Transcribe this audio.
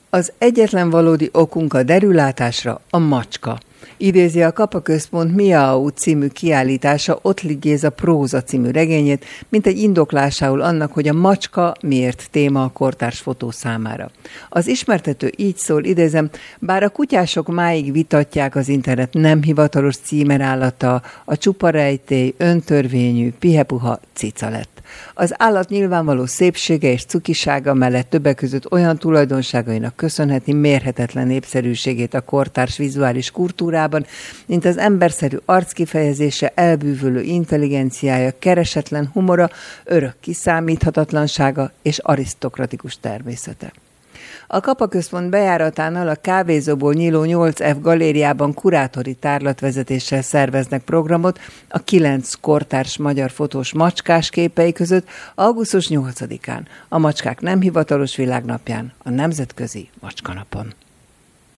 Az egyetlen valódi okunk a derülátásra a macska. Idézi a Kapa Központ Miau című kiállítása Ottlik Géza próza című regényét, mint egy indoklásául annak, hogy a macska miért téma a kortárs fotó számára. Az ismertető így szól, idézem, bár a kutyások máig vitatják az internet nem hivatalos címerállata, a csuparejtély öntörvényű, pihepuha cica lett. Az állat nyilvánvaló szépsége és cukisága mellett többek között olyan tulajdonságainak köszönheti mérhetetlen népszerűségét a kortárs vizuális kultúrában, mint az emberszerű arckifejezése, elbűvölő intelligenciája, keresetlen humora, örök kiszámíthatatlansága és arisztokratikus természete. A Kapa Központ bejáratánál a kávézóból nyíló 8F galériában kurátori tárlatvezetéssel szerveznek programot a 9 kortárs magyar fotós macskás képei között augusztus 8-án, a Macskák nem hivatalos világnapján, a Nemzetközi Macskanapon.